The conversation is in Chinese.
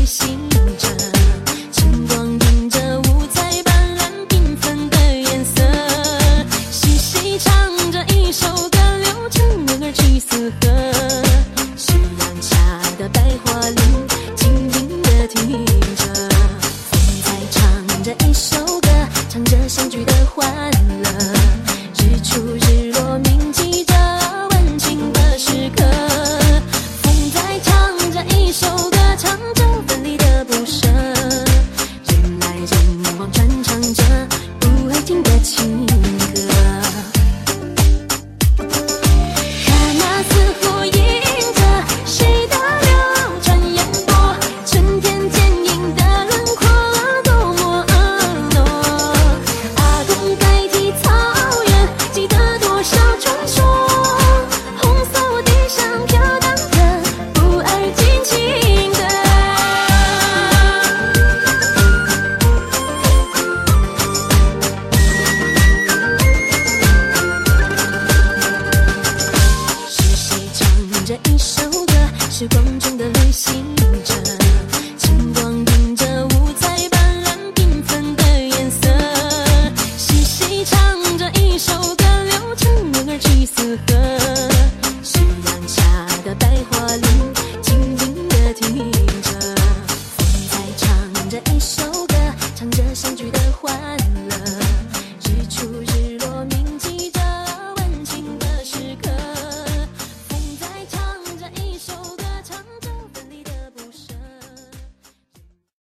旅行着，晨光映着五彩斑斓缤纷的颜色，细细唱着一首歌，流成润儿去四河。夕阳下的百花林，静静地听着，风在唱着一首歌，唱着相聚的欢乐，日出日落铭记着温情的时刻。风在唱着一首歌，唱着分离的不舍，人来人往传唱着不会停的情歌。看那似乎映着谁的流转烟波，春天剪影的轮廓多么婀娜。阿公代替草原，记得多少传说，红色地上飘荡的不二尽情歌。是谁唱着一首歌，时光中的旅行者，晨光映着五彩斑斓缤纷的颜色，细细唱着一首歌，流成润儿去四河。夕阳下的百花林，静静地听着，风在唱着一首